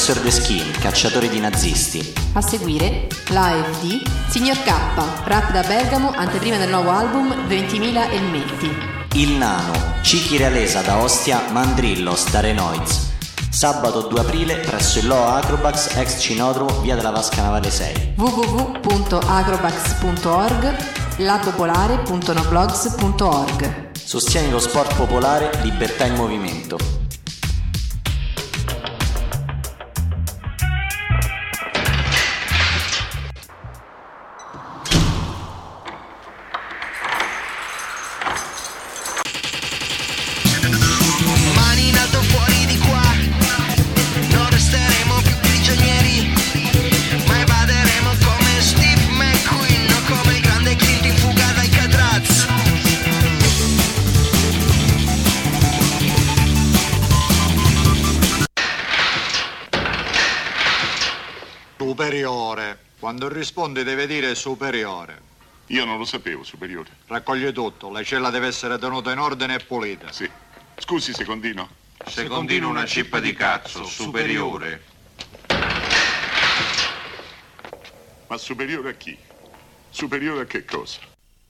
Professor Deschin, cacciatori di nazisti. A seguire, live di Signor K, rap da Bergamo, anteprima del nuovo album 20.000 elmetti. Il Nano, Cicchi Realesa da Ostia, Mandrillo, Starenoids. Sabato 2 aprile presso il Loa Acrobax, ex Cinodromo, via della Vasca Navale 6. www.acrobax.org, lapopolare.noblogs.org. Sostieni lo sport popolare, libertà in movimento. Superiore. Quando risponde deve dire superiore. Io non lo sapevo, superiore. Raccoglie tutto. La cella deve essere tenuta in ordine e pulita. Sì. Scusi, secondino. Secondino una cippa di cazzo, superiore. Ma superiore a chi? Superiore a che cosa?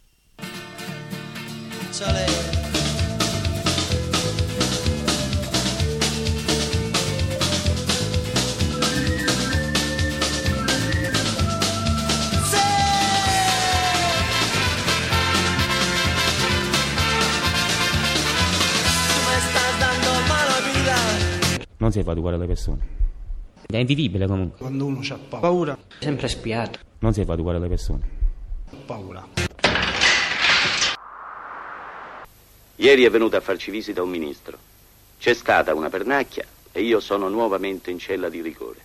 Non si fa educare le persone. È invivibile comunque. Quando uno ha paura, Sempre spiato. Non si fa educare le persone. ha paura. Ieri è venuto a farci visita un ministro. C'è stata una pernacchia e io sono nuovamente in cella di rigore.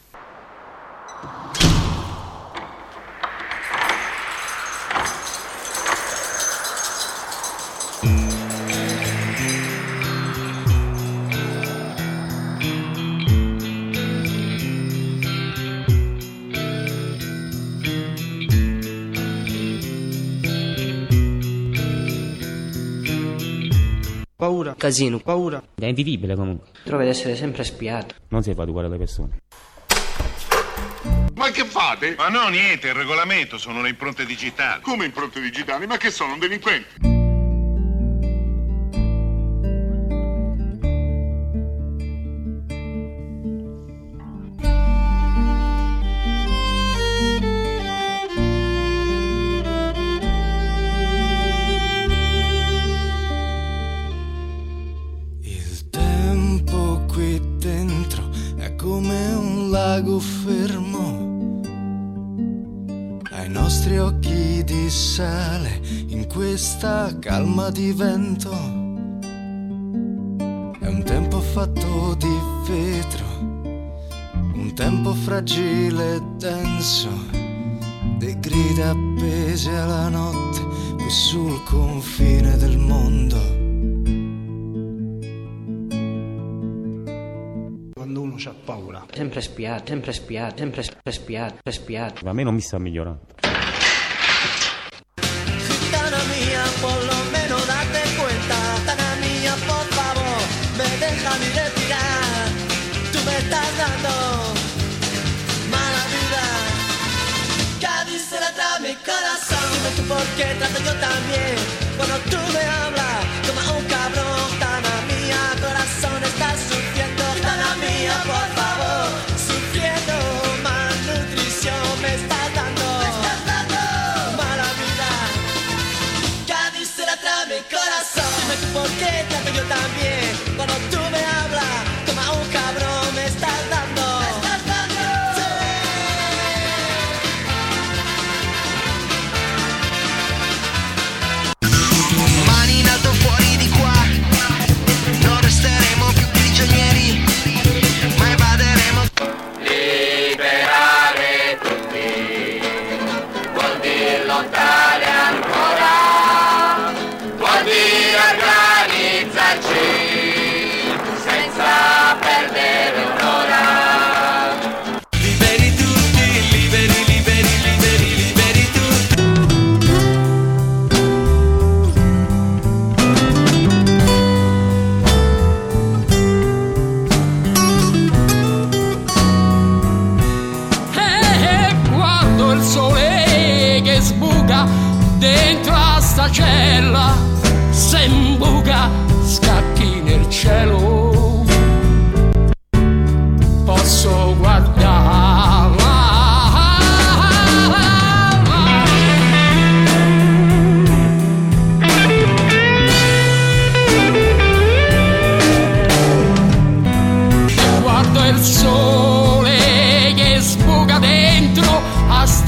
Paura, Casino. paura. È invivibile comunque. Trova di essere sempre spiato. Non si fa educare le persone. Ma che fate? Ma no, niente, il regolamento, sono le impronte digitali. Come impronte digitali? Ma che sono, un delinquente? Il tempo qui dentro è come un lago fermo. Ai nostri occhi di sale in questa calma di vento. È un tempo fatto di vetro, un tempo fragile e denso, di grida appese alla notte qui sul confine del mondo. Quando uno ha paura. Sempre spiato, sempre spiato, sempre spiato, spiato. Ma a me non mi sta migliorando. Gitana mía, por lo menos date cuenta. Gitana mía, por favor, me deja mi respirar. Tú me estás dando mala vida. Cádiz se la trae mi corazón. Dime tú por qué trato yo también. Cuando tú me hablas como un cabrón. Gitana mía, corazón, estás sufriendo. Gitana mía, por favor, sufriendo. Malnutrición me estás dando. Mala vida. Cádiz se la trae mi corazón. Dime tú por qué trato yo también. Cuando tú me hablas como a un cabrón me estás dando. Sí. Mani in alto fuori di qua. Non resteremo più prigionieri, ma evaderemo. Liberare tutti vuol dire lottare ancora, vuol dire organizzarci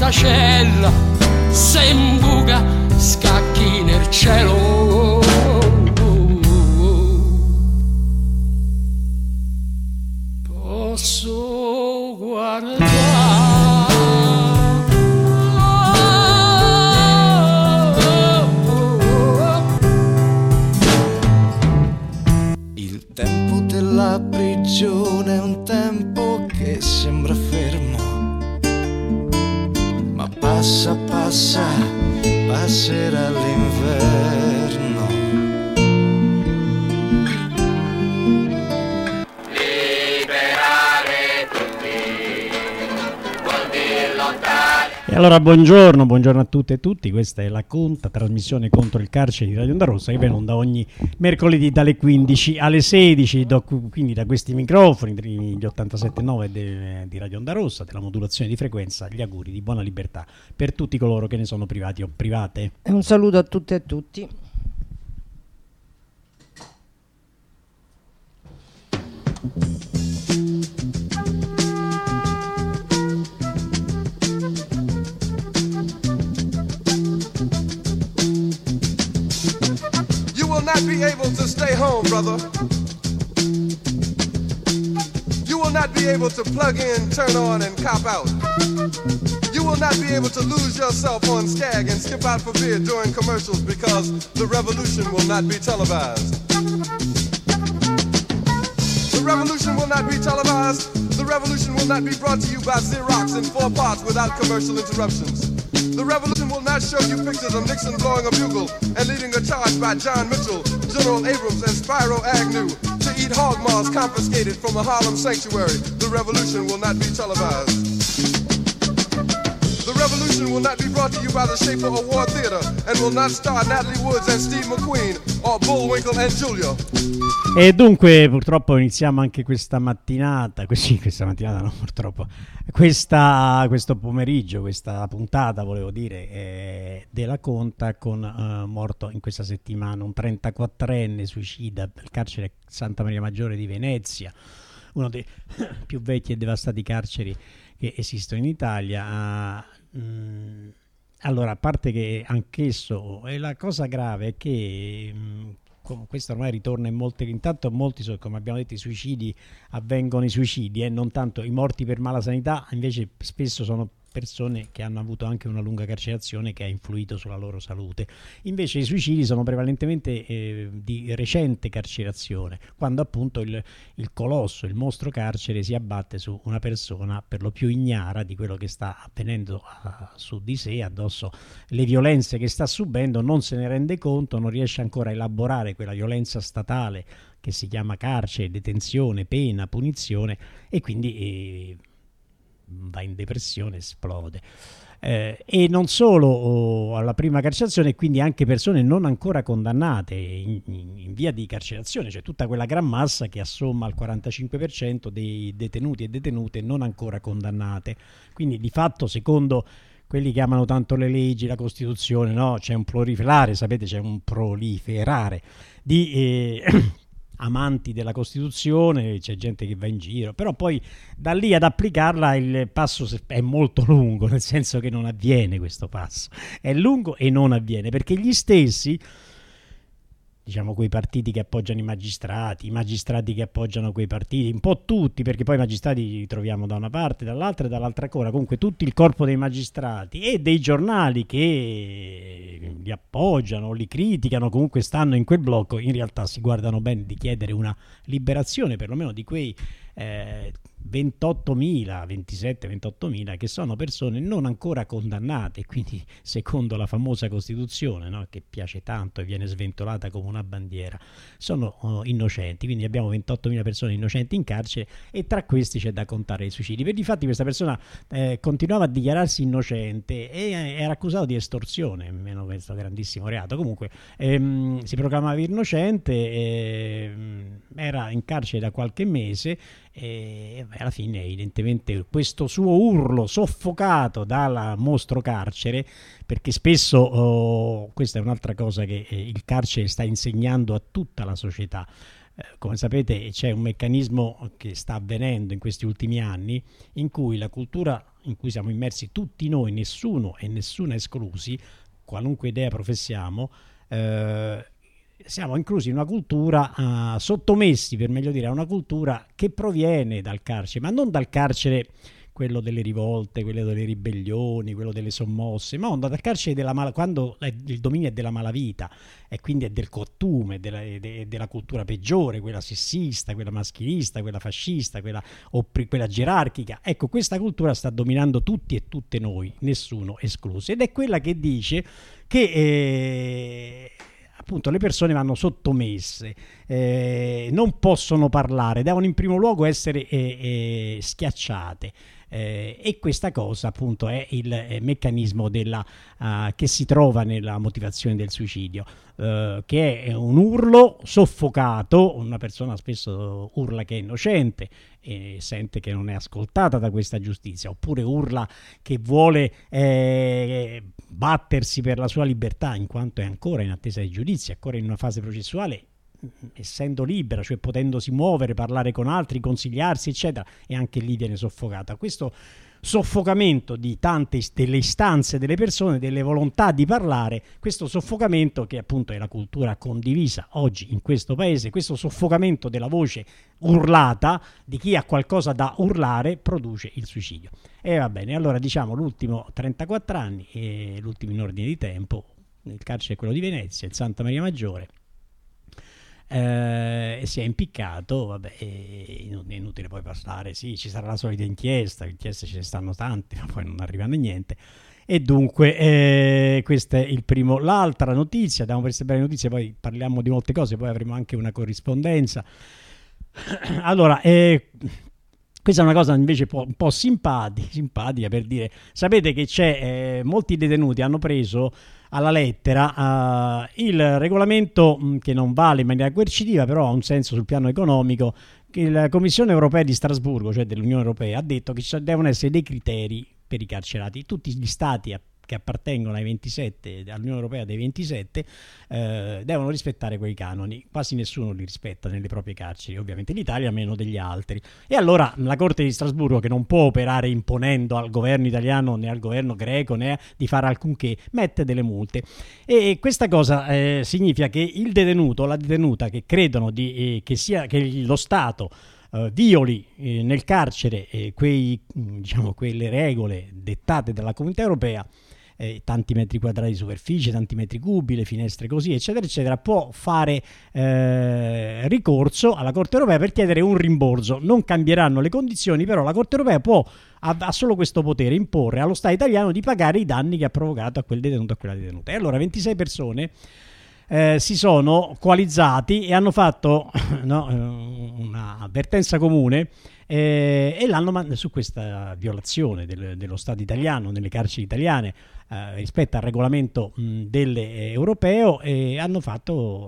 sta cella, se in buca scacchi nel cielo. Posso guardare il tempo della prigione, è un tempo che sembra fermo, ma passa, passa, passerà l'inverno. Liberare tutti vuol dire lottare. E allora buongiorno a tutte e tutti, questa è la Conta, trasmissione contro il carcere di Radio Onda Rossa, che viene in onda ogni mercoledì dalle 15 alle 16, quindi da questi microfoni, gli 87.9 di Radio Onda Rossa, della modulazione di frequenza, gli auguri di buona libertà per tutti coloro che ne sono privati o private. E un saluto a tutte e a tutti. Not be able to stay home, brother. You will not be able to plug in, turn on, and cop out. You will not be able to lose yourself on Skag and skip out for beer during commercials because the revolution will not be televised. The revolution will not be televised. The revolution will not be brought to you by Xerox in 4 parts without commercial interruptions. The revolution will not show you pictures of Nixon blowing a bugle and leading a charge by John Mitchell, General Abrams, and Spyro Agnew to eat hog maws confiscated from a Harlem sanctuary. The revolution will not be televised. The revolution will not be brought to you by the Schaefer Award Theater and will not star Natalie Woods and Steve McQueen or Bullwinkle and Julia. E dunque purtroppo iniziamo anche questa mattinata, questo pomeriggio, questa puntata volevo dire, della Conta con morto in questa settimana un 34enne suicida del carcere Santa Maria Maggiore di Venezia, uno dei più vecchi e devastati carceri che esistono in Italia. Allora, a parte che anch'esso, e la cosa grave è che questo ormai ritorna in molti, come abbiamo detto, i suicidi avvengono, non tanto i morti per mala sanità, invece spesso sono persone che hanno avuto anche una lunga carcerazione che ha influito sulla loro salute. Invece i suicidi sono prevalentemente di recente carcerazione, quando appunto il colosso, il mostro carcere si abbatte su una persona per lo più ignara di quello che sta avvenendo su di sé, addosso le violenze che sta subendo, non se ne rende conto, non riesce ancora a elaborare quella violenza statale che si chiama carcere, detenzione, pena, punizione, e quindi va in depressione, esplode. E non solo alla prima carcerazione, quindi anche persone non ancora condannate in via di carcerazione, cioè tutta quella gran massa che assomma al 45% dei detenuti e detenute non ancora condannate. Quindi di fatto, secondo quelli che amano tanto le leggi, la Costituzione, no? C'è un proliferare di amanti della Costituzione, c'è gente che va in giro, però poi da lì ad applicarla il passo è molto lungo, nel senso che non avviene questo passo, è lungo e non avviene, perché gli stessi, diciamo quei partiti che appoggiano i magistrati che appoggiano quei partiti, un po' tutti, perché poi i magistrati li troviamo da una parte, dall'altra e dall'altra ancora, comunque tutto il corpo dei magistrati e dei giornali che li appoggiano, li criticano, comunque stanno in quel blocco, in realtà si guardano bene di chiedere una liberazione perlomeno di quei 28.000 che sono persone non ancora condannate, quindi secondo la famosa Costituzione, no, che piace tanto e viene sventolata come una bandiera, sono innocenti, quindi abbiamo 28.000 persone innocenti in carcere e tra questi c'è da contare i suicidi. Per difatti questa persona continuava a dichiararsi innocente e era accusato di estorsione, meno questo grandissimo reato, comunque si proclamava innocente, era in carcere da qualche mese e alla fine evidentemente questo suo urlo soffocato dal mostro carcere, perché spesso questa è un'altra cosa che il carcere sta insegnando a tutta la società, come sapete c'è un meccanismo che sta avvenendo in questi ultimi anni in cui la cultura in cui siamo immersi tutti noi, nessuno e nessuna esclusi, qualunque idea professiamo, siamo inclusi in una cultura, sottomessi per meglio dire a una cultura che proviene dal carcere, ma non dal carcere quello delle rivolte, quello delle ribellioni, quello delle sommosse, ma dal carcere quando il dominio è della malavita e quindi è del cottume, della cultura peggiore, quella sessista, quella maschilista, quella fascista, quella gerarchica. Ecco, questa cultura sta dominando tutti e tutte noi, nessuno escluso, ed è quella che dice che appunto le persone vanno sottomesse, non possono parlare, devono in primo luogo essere schiacciate. E questa cosa appunto è il meccanismo che si trova nella motivazione del suicidio, che è un urlo soffocato. Una persona spesso urla che è innocente e sente che non è ascoltata da questa giustizia, oppure urla che vuole battersi per la sua libertà in quanto è ancora in attesa di giudizio, ancora in una fase processuale, essendo libera, cioè potendosi muovere, parlare con altri, consigliarsi eccetera, e anche lì viene soffocata. Questo soffocamento di tante delle istanze delle persone, delle volontà di parlare, questo soffocamento che appunto è la cultura condivisa oggi in questo paese, questo soffocamento della voce urlata di chi ha qualcosa da urlare produce il suicidio. E va bene, allora diciamo l'ultimo 34 anni e l'ultimo in ordine di tempo, il carcere è quello di Venezia, il Santa Maria Maggiore. Si è impiccato, vabbè, è inutile poi parlare, sì, ci sarà la solita inchieste ce ne stanno tante, ma poi non arrivano a niente. E dunque questo è il primo. L'altra notizia, diamo per queste belle notizie, poi parliamo di molte cose, poi avremo anche una corrispondenza. Allora, questa è una cosa invece un po' simpatica, per dire, sapete che c'è molti detenuti hanno preso alla lettera il regolamento che non vale in maniera coercitiva, però ha un senso sul piano economico, che la Commissione Europea di Strasburgo, cioè dell'Unione Europea, ha detto che ci devono essere dei criteri per i carcerati. Tutti gli stati che appartengono ai 27, all'Unione Europea dei 27, devono rispettare quei canoni. Quasi nessuno li rispetta nelle proprie carceri, ovviamente l'Italia meno degli altri. E allora la Corte di Strasburgo, che non può operare imponendo al governo italiano né al governo greco né di fare alcunché, mette delle multe. E questa cosa significa che il detenuto o la detenuta che credono che lo Stato violi nel carcere quelle regole dettate dalla Comunità Europea, tanti metri quadrati di superficie, tanti metri cubi, le finestre così eccetera eccetera, può fare ricorso alla Corte Europea per chiedere un rimborso. Non cambieranno le condizioni, però la Corte Europea ha solo questo potere, imporre allo Stato italiano di pagare i danni che ha provocato a quel detenuto o a quella detenuta. E allora 26 persone si sono coalizzati e hanno fatto una avvertenza comune e l'hanno su questa violazione dello Stato italiano nelle carceri italiane rispetto al regolamento europeo, e hanno fatto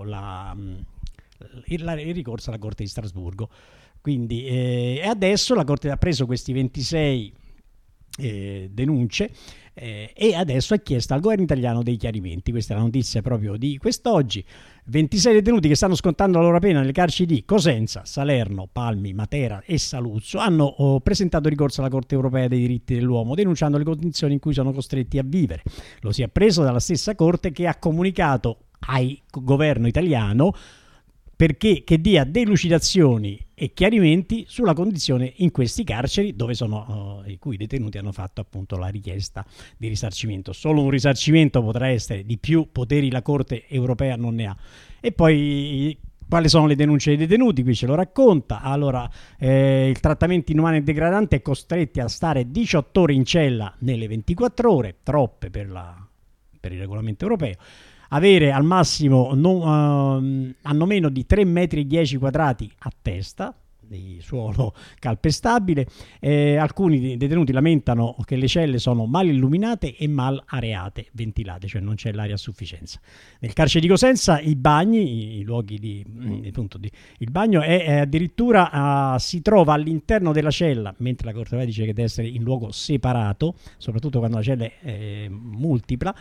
il ricorso alla Corte di Strasburgo. Quindi adesso la Corte ha preso questi 26 denunce e adesso ha chiesto al governo italiano dei chiarimenti. Questa è la notizia proprio di quest'oggi. 26 detenuti che stanno scontando la loro pena nelle carceri di Cosenza, Salerno, Palmi, Matera e Saluzzo hanno presentato ricorso alla Corte Europea dei diritti dell'uomo, denunciando le condizioni in cui sono costretti a vivere. Lo si è preso dalla stessa Corte, che ha comunicato al governo italiano perché che dia delucidazioni e chiarimenti sulla condizione in questi carceri dove i cui detenuti hanno fatto appunto la richiesta di risarcimento. Solo un risarcimento potrà essere, di più poteri la Corte Europea non ne ha. E poi quali sono le denunce dei detenuti? Qui ce lo racconta. Allora, il trattamento inumano e degradante è costretti a stare 18 ore in cella nelle 24 ore, troppe per il regolamento europeo. Avere al massimo hanno meno di 3,10 metri a testa di suolo calpestabile. Alcuni detenuti lamentano che le celle sono mal illuminate e mal areate, ventilate, cioè non c'è l'aria a sufficienza. Nel carcere di Cosenza i bagni, i luoghi il bagno è addirittura si trova all'interno della cella, mentre la Corte dice che deve essere in luogo separato, soprattutto quando la cella è multipla.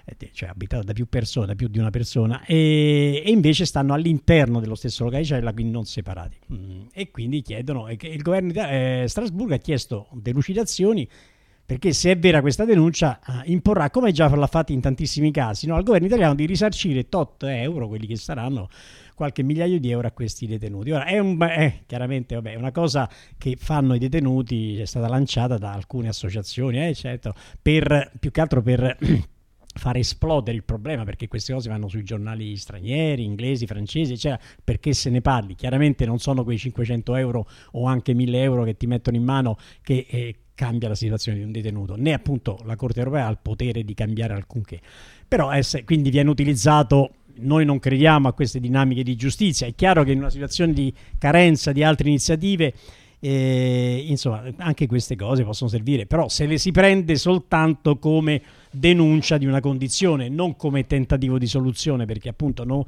cioè abitata da più persone, da più di una persona, e invece stanno all'interno dello stesso locale di cella, quindi non separati. E quindi chiedono, il governo di Strasburgo ha chiesto delucidazioni, perché se è vera questa denuncia imporrà, come già l'ha fatto in tantissimi casi, no, al governo italiano di risarcire tot euro, quelli che saranno qualche migliaio di euro, a questi detenuti. Ora è chiaramente una cosa che fanno i detenuti, è stata lanciata da alcune associazioni, eccetera, più che altro per far esplodere il problema, perché queste cose vanno sui giornali stranieri, inglesi, francesi, eccetera, perché se ne parli. Chiaramente non sono quei 500 euro o anche 1000 euro che ti mettono in mano che cambia la situazione di un detenuto, né appunto la Corte europea ha il potere di cambiare alcunché. Però quindi viene utilizzato. Noi non crediamo a queste dinamiche di giustizia. È chiaro che in una situazione di carenza di altre iniziative, insomma, anche queste cose possono servire, però se le si prende soltanto come denuncia di una condizione, non come tentativo di soluzione, perché appunto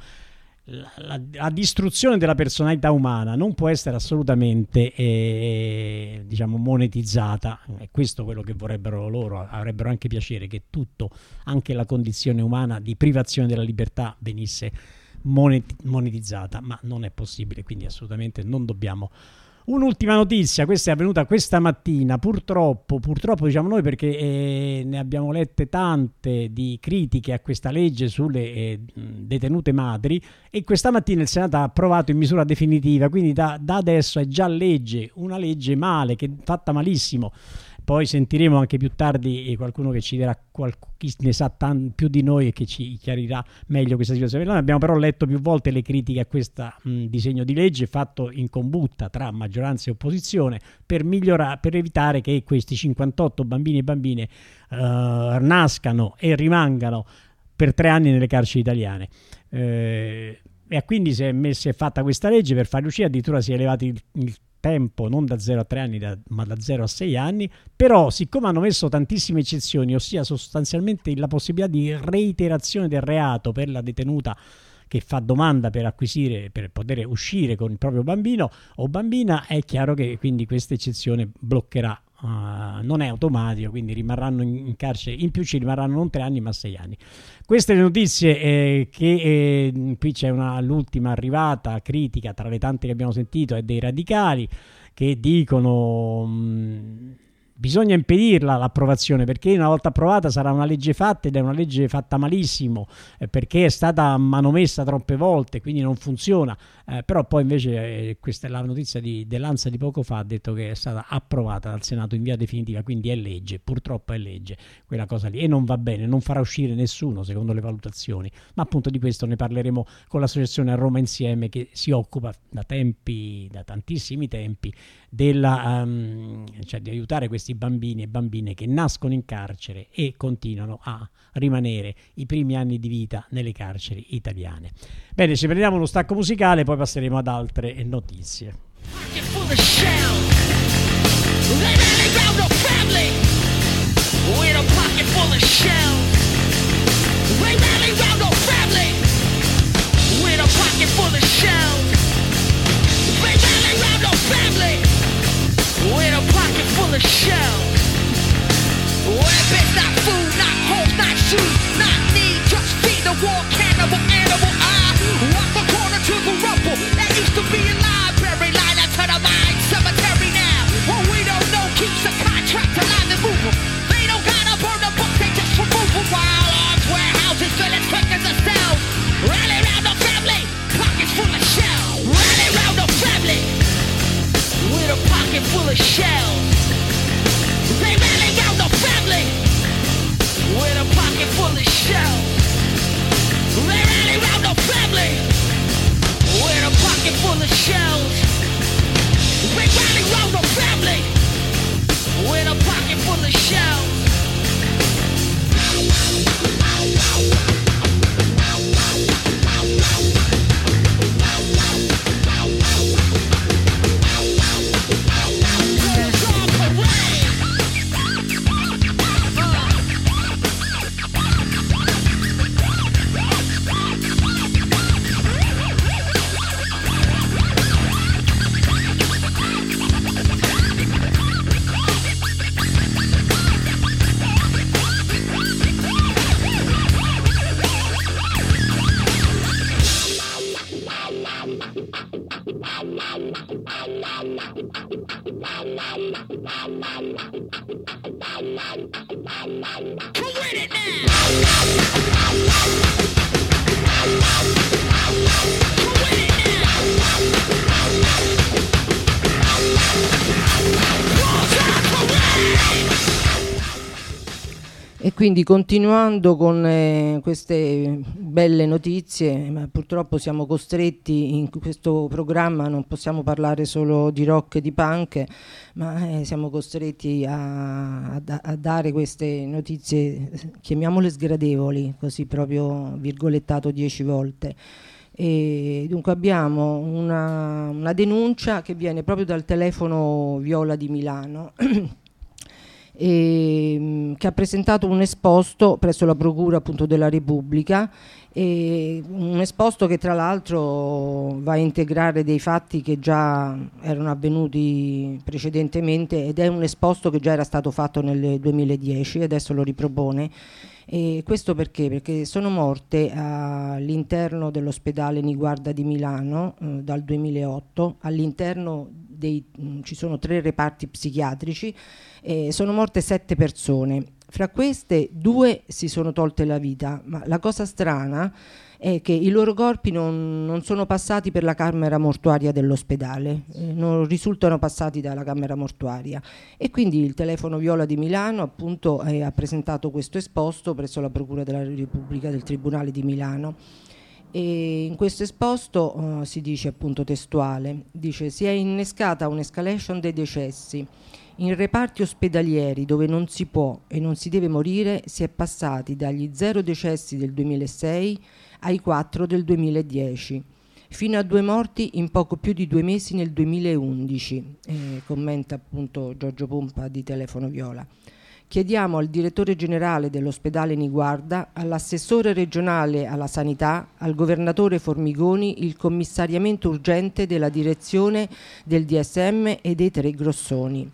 la distruzione della personalità umana non può essere assolutamente diciamo monetizzata. È questo quello che vorrebbero loro. Avrebbero anche piacere che tutto, anche la condizione umana di privazione della libertà, venisse monetizzata, ma non è possibile, quindi assolutamente non dobbiamo. Un'ultima notizia, questa è avvenuta questa mattina, purtroppo diciamo noi, perché ne abbiamo lette tante di critiche a questa legge sulle detenute madri, e questa mattina il Senato ha approvato in misura definitiva, quindi da adesso è già legge, una legge fatta malissimo. Poi sentiremo anche più tardi qualcuno che ci dirà, chi ne sa più di noi e che ci chiarirà meglio questa situazione. Noi abbiamo però letto più volte le critiche a questo disegno di legge fatto in combutta tra maggioranza e opposizione per evitare che questi 58 bambini e bambine nascano e rimangano per 3 anni nelle carceri italiane. E quindi si è fatta questa legge per farli uscire, addirittura si è elevato il tempo non da 0 a 3 anni ma da 0 a 6 anni, però siccome hanno messo tantissime eccezioni, ossia sostanzialmente la possibilità di reiterazione del reato per la detenuta che fa domanda per acquisire, per poter uscire con il proprio bambino o bambina, è chiaro che quindi questa eccezione bloccherà, non è automatico, quindi rimarranno in carcere, in più ci rimarranno non 3 anni ma 6 anni. Queste le notizie qui c'è l'ultima arrivata critica tra le tante che abbiamo sentito, è dei radicali che dicono bisogna impedirla l'approvazione, perché una volta approvata sarà una legge fatta, ed è una legge fatta malissimo, perché è stata manomessa troppe volte, quindi non funziona. Però poi invece questa è la notizia dell'Ansa di poco fa, ha detto che è stata approvata dal Senato in via definitiva, quindi è legge, purtroppo è legge quella cosa lì, e non va bene, non farà uscire nessuno secondo le valutazioni, ma appunto di questo ne parleremo con l'associazione A Roma Insieme, che si occupa da tantissimi tempi cioè di aiutare questi bambini e bambine che nascono in carcere e continuano a rimanere i primi anni di vita nelle carceri italiane. Bene, ci prendiamo uno stacco musicale, poi passeremo ad altre notizie. With a pocket full of shells. Well, it's not food, not hope, not shoes, not need, just feed the war cannibal animal. I walk the corner to the rumble that used to be a library, line out to the mine cemetery now. What we don't know keeps the contract alive and moving. They don't gotta burn the book, they just remove them. While arms, warehouses, filling quicker than cells. Rally round the family, pockets full of shells. Rally round the family. With a pocket full of shells. They rally round the family. With a pocket full of shells. They rally round the family. With a pocket full of shells. They rally round the family. With a pocket full of shells. E quindi continuando con queste belle notizie, ma purtroppo siamo costretti in questo programma, non possiamo parlare solo di rock e di punk, ma siamo costretti a dare queste notizie, chiamiamole sgradevoli, così proprio virgolettato 10 volte. E dunque abbiamo una denuncia che viene proprio dal telefono Viola di Milano che ha presentato un esposto presso la Procura appunto della Repubblica, un esposto che tra l'altro va a integrare dei fatti che già erano avvenuti precedentemente, ed è un esposto che già era stato fatto nel 2010 e adesso lo ripropone. E questo perché? Perché sono morte all'interno dell'ospedale Niguarda di Milano dal 2008, all'interno ci sono 3 reparti psichiatrici, sono morte 7 persone, fra queste 2 si sono tolte la vita, ma la cosa strana è che i loro corpi non sono passati per la camera mortuaria dell'ospedale, non risultano passati dalla camera mortuaria, e quindi il telefono Viola di Milano appunto ha presentato questo esposto presso la Procura della Repubblica del Tribunale di Milano. E in questo esposto si dice appunto testuale, dice: si è innescata un'escalation dei decessi. In reparti ospedalieri dove non si può e non si deve morire si è passati dagli 0 decessi del 2006 ai 4 del 2010, fino a 2 morti in poco più di 2 mesi nel 2011, commenta appunto Giorgio Pompa di Telefono Viola. Chiediamo al direttore generale dell'ospedale Niguarda, all'assessore regionale alla sanità, al governatore Formigoni il commissariamento urgente della direzione del DSM e dei 3 Grossoni.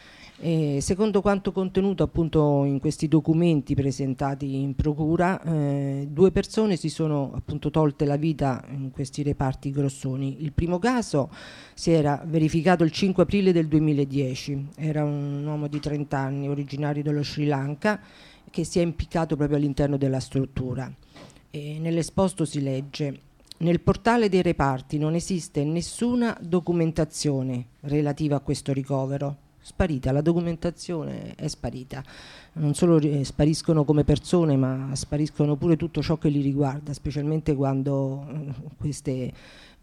Secondo quanto contenuto appunto in questi documenti presentati in procura, 2 persone si sono appunto tolte la vita in questi reparti Grossoni. Il primo caso si era verificato il 5 aprile del 2010, era un uomo di 30 anni originario dello Sri Lanka che si è impiccato proprio all'interno della struttura. Nell'esposto si legge: nel portale dei reparti non esiste nessuna documentazione relativa a questo ricovero. Sparita, la documentazione è sparita, non solo spariscono come persone, ma spariscono pure tutto ciò che li riguarda, specialmente quando queste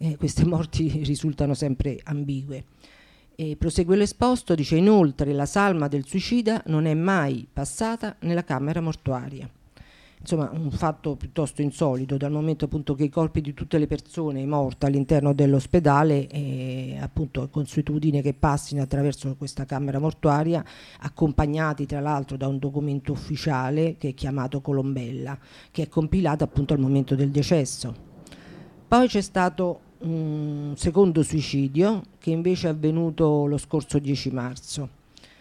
morti risultano sempre ambigue. E prosegue l'esposto, dice: inoltre la salma del suicida non è mai passata nella camera mortuaria. Insomma, un fatto piuttosto insolito, dal momento appunto che i corpi di tutte le persone morte all'interno dell'ospedale appunto è consuetudine che passino attraverso questa camera mortuaria, accompagnati tra l'altro da un documento ufficiale che è chiamato Colombella, che è compilato appunto al momento del decesso. Poi c'è stato un secondo suicidio che invece è avvenuto lo scorso 10 marzo.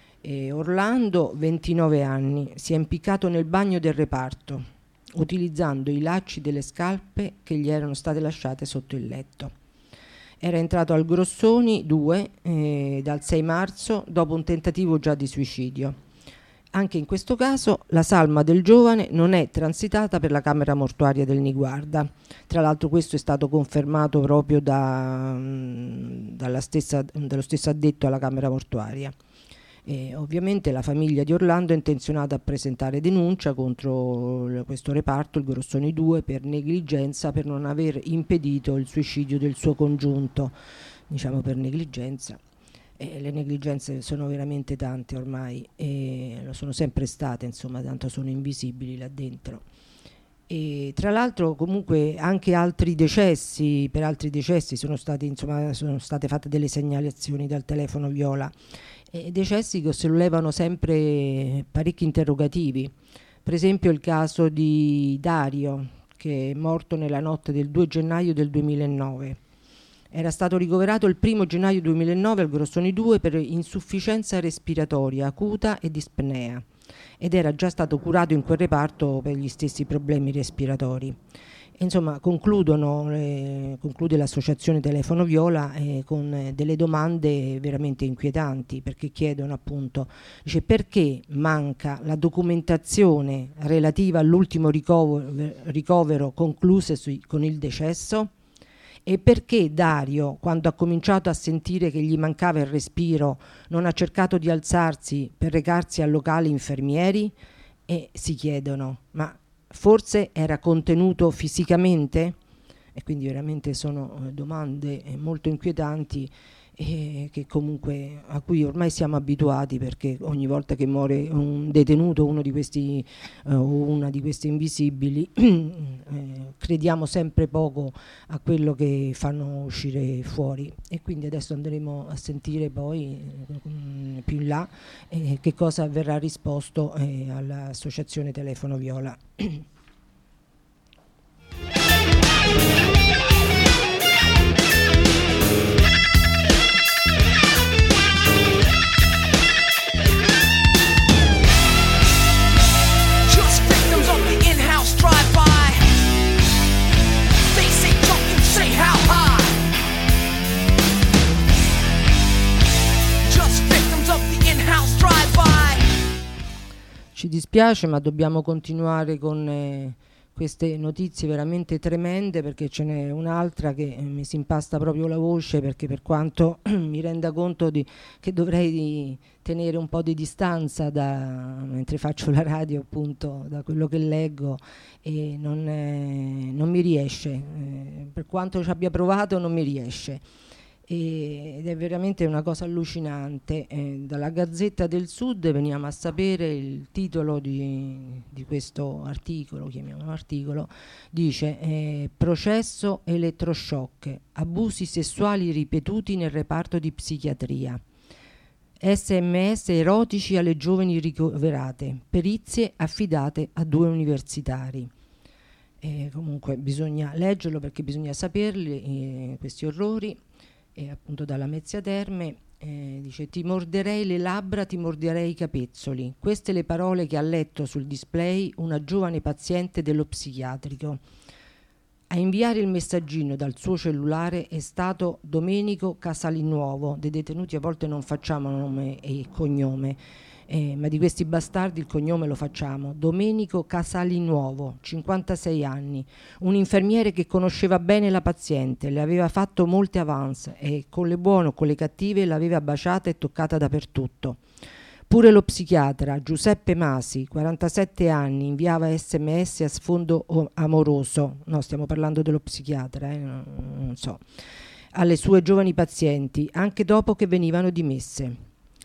Orlando, 29 anni, si è impiccato nel bagno del reparto utilizzando i lacci delle scarpe che gli erano state lasciate sotto il letto. Era entrato al Grossoni 2 dal 6 marzo dopo un tentativo già di suicidio. Anche in questo caso la salma del giovane non è transitata per la camera mortuaria del Niguarda. Tra l'altro questo è stato confermato proprio dallo stesso addetto alla camera mortuaria. Ovviamente la famiglia di Orlando è intenzionata a presentare denuncia contro questo reparto, il Grossoni 2, per negligenza, per non aver impedito il suicidio del suo congiunto, diciamo per negligenza. Le negligenze sono veramente tante ormai e lo sono sempre state, insomma, tanto sono invisibili là dentro. E tra l'altro comunque anche per altri decessi sono state fatte delle segnalazioni dal telefono Viola. Decessi che sollevano sempre parecchi interrogativi. Per esempio il caso di Dario, che è morto nella notte del 2 gennaio del 2009. Era stato ricoverato il 1 gennaio 2009 al Grossoni 2 per insufficienza respiratoria acuta e dispnea ed era già stato curato in quel reparto per gli stessi problemi respiratori. Insomma, conclude l'associazione Telefono Viola con delle domande veramente inquietanti, perché chiedono appunto, dice, perché manca la documentazione relativa all'ultimo ricovero concluso con il decesso, e perché Dario, quando ha cominciato a sentire che gli mancava il respiro, non ha cercato di alzarsi per recarsi al locale infermieri, e si chiedono, ma forse era contenuto fisicamente? E quindi veramente sono domande molto inquietanti, che comunque a cui ormai siamo abituati, perché ogni volta che muore un detenuto, uno di questi o una di questi invisibili, crediamo sempre poco a quello che fanno uscire fuori. E quindi adesso andremo a sentire poi più in là che cosa verrà risposto all'associazione Telefono Viola. Ci dispiace, ma dobbiamo continuare con queste notizie veramente tremende, perché ce n'è un'altra che mi si impasta proprio la voce, perché per quanto mi renda conto che dovrei tenere un po' di distanza mentre faccio la radio, appunto, da quello che leggo, e non mi riesce, per quanto ci abbia provato non mi riesce. Ed è veramente una cosa allucinante. Dalla Gazzetta del Sud veniamo a sapere il titolo di questo articolo, chiamiamolo articolo, dice processo elettroshock, abusi sessuali ripetuti nel reparto di psichiatria, SMS erotici alle giovani ricoverate, perizie affidate a 2 universitari. Comunque bisogna leggerlo, perché bisogna saperli questi orrori. E appunto dalla Mezzia Terme dice: ti morderei le labbra, ti morderei i capezzoli. Queste le parole che ha letto sul display una giovane paziente dello psichiatrico. A inviare il messaggino dal suo cellulare è stato Domenico Casalinuovo. Dei detenuti a volte non facciamo nome e cognome, ma di questi bastardi il cognome lo facciamo. Domenico Casalinuovo, 56 anni, un infermiere che conosceva bene la paziente, le aveva fatto molte avance e con le buone o con le cattive l'aveva baciata e toccata dappertutto. Pure lo psichiatra Giuseppe Masi, 47 anni, inviava SMS a sfondo amoroso, no, stiamo parlando dello psichiatra, non so, alle sue giovani pazienti, anche dopo che venivano dimesse.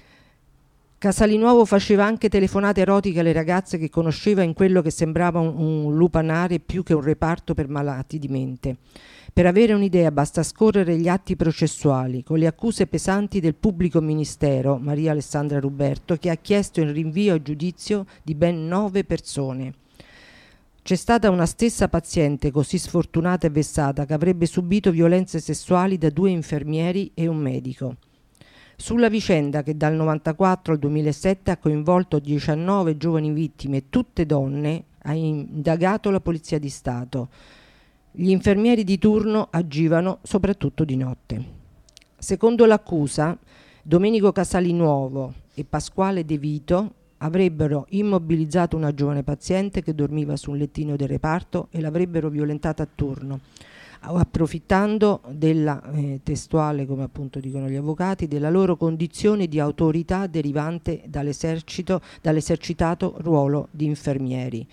Casalinuovo faceva anche telefonate erotiche alle ragazze che conosceva in quello che sembrava un lupanare più che un reparto per malati di mente. Per avere un'idea basta scorrere gli atti processuali con le accuse pesanti del pubblico ministero Maria Alessandra Ruberto, che ha chiesto il rinvio a giudizio di ben 9 persone. C'è stata una stessa paziente così sfortunata e vessata che avrebbe subito violenze sessuali da 2 infermieri e un medico. Sulla vicenda, che dal 1994 al 2007 ha coinvolto 19 giovani vittime, tutte donne, ha indagato la Polizia di Stato. Gli infermieri di turno agivano soprattutto di notte. Secondo l'accusa, Domenico Casalinuovo e Pasquale De Vito avrebbero immobilizzato una giovane paziente che dormiva sul lettino del reparto e l'avrebbero violentata a turno, approfittando della testuale, come appunto dicono gli avvocati, della loro condizione di autorità derivante dall'esercitato ruolo di infermieri.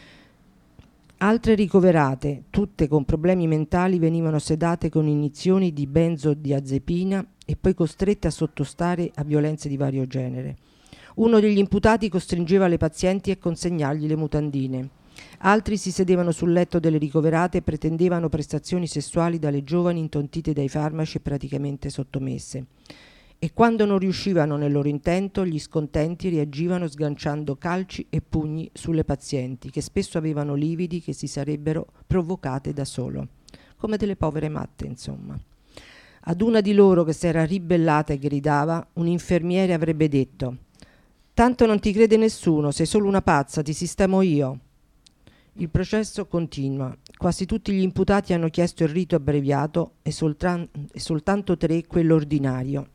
Altre ricoverate, tutte con problemi mentali, venivano sedate con iniezioni di benzodiazepina e poi costrette a sottostare a violenze di vario genere. Uno degli imputati costringeva le pazienti a consegnargli le mutandine. Altri si sedevano sul letto delle ricoverate e pretendevano prestazioni sessuali dalle giovani intontite dai farmaci e praticamente sottomesse. E quando non riuscivano nel loro intento, gli scontenti reagivano sganciando calci e pugni sulle pazienti, che spesso avevano lividi che si sarebbero provocate da solo, come delle povere matte, insomma. Ad una di loro, che si era ribellata e gridava, un infermiere avrebbe detto: «Tanto non ti crede nessuno, sei solo una pazza, ti sistemo io». Il processo continua. Quasi tutti gli imputati hanno chiesto il rito abbreviato e soltanto 3 quello ordinario.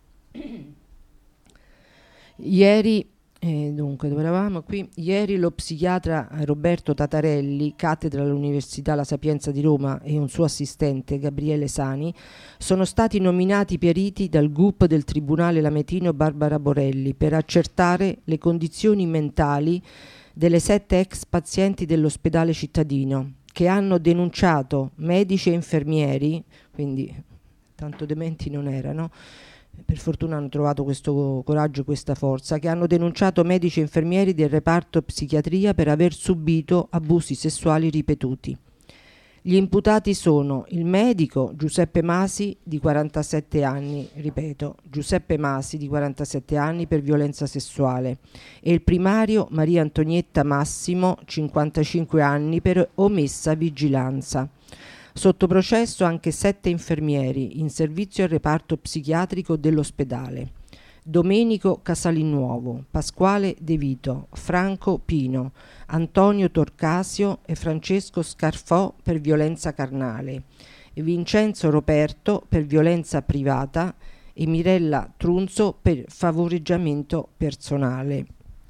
Ieri, dunque, dove eravamo qui? Ieri lo psichiatra Roberto Tatarelli, cattedra all'Università La Sapienza di Roma, e un suo assistente Gabriele Sani sono stati nominati periti dal GUP del Tribunale Lametino Barbara Borelli per accertare le condizioni mentali delle 7 ex pazienti dell'ospedale cittadino che hanno denunciato medici e infermieri, quindi tanto dementi non erano, per fortuna hanno trovato questo coraggio e questa forza, che hanno denunciato medici e infermieri del reparto psichiatria per aver subito abusi sessuali ripetuti. Gli imputati sono il medico Giuseppe Masi di 47 anni, ripeto, Giuseppe Masi di 47 anni per violenza sessuale, e il primario Maria Antonietta Massimo, 55 anni, per omessa vigilanza. Sotto processo anche 7 infermieri in servizio al reparto psichiatrico dell'ospedale: Domenico Casalinuovo, Pasquale De Vito, Franco Pino, Antonio Torcasio e Francesco Scarfò per violenza carnale, e Vincenzo Roperto per violenza privata e Mirella Trunzo per favoreggiamento personale.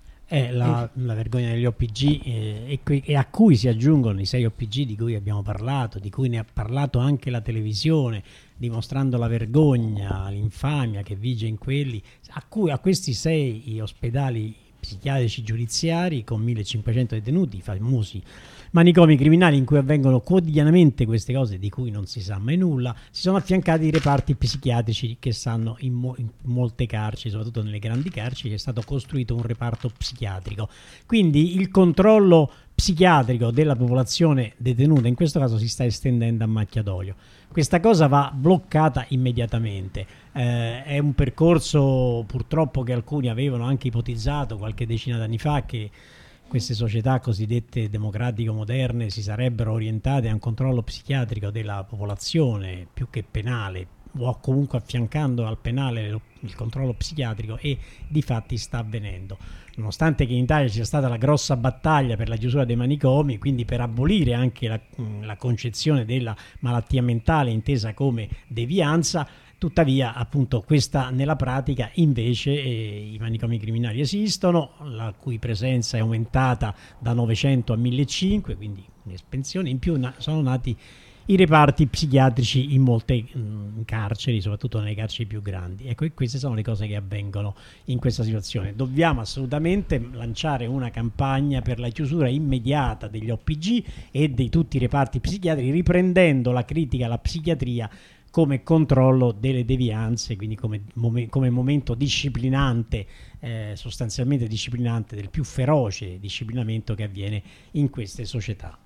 La vergogna degli OPG e a cui si aggiungono i 6 OPG di cui abbiamo parlato, di cui ne ha parlato anche la televisione, dimostrando la vergogna, l'infamia che vige in quelli, a questi 6 ospedali psichiatrici giudiziari con 1500 detenuti, i famosi manicomi criminali in cui avvengono quotidianamente queste cose di cui non si sa mai nulla, si sono affiancati i reparti psichiatrici che stanno in molte carceri, soprattutto nelle grandi carceri. È stato costruito un reparto psichiatrico, quindi il controllo psichiatrico della popolazione detenuta in questo caso si sta estendendo a macchia d'olio. Questa cosa va bloccata immediatamente. È un percorso purtroppo che alcuni avevano anche ipotizzato qualche decina d'anni fa, che queste società cosiddette democratico-moderne si sarebbero orientate a un controllo psichiatrico della popolazione più che penale, o comunque affiancando al penale il controllo psichiatrico, e di fatti sta avvenendo. Nonostante che in Italia ci sia stata la grossa battaglia per la chiusura dei manicomi, quindi per abolire anche la concezione della malattia mentale intesa come devianza, tuttavia appunto questa nella pratica invece i manicomi criminali esistono, la cui presenza è aumentata da 900 a 1500, quindi un'espansione. In più sono nati i reparti psichiatrici in molte carceri, soprattutto nelle carceri più grandi. Ecco, e queste sono le cose che avvengono in questa situazione. Dobbiamo assolutamente lanciare una campagna per la chiusura immediata degli OPG e di tutti i reparti psichiatrici, riprendendo la critica alla psichiatria come controllo delle devianze, quindi come momento disciplinante, sostanzialmente disciplinante, del più feroce disciplinamento che avviene in queste società.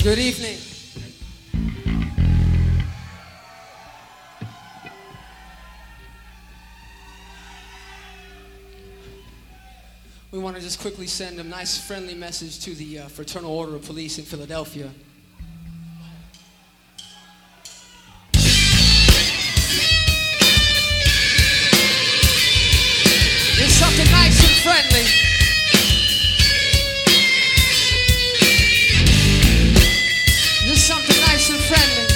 Good evening. We want to just quickly send a nice friendly message to the Fraternal Order of Police in Philadelphia. It's something nice and friendly. There's something nice and friendly.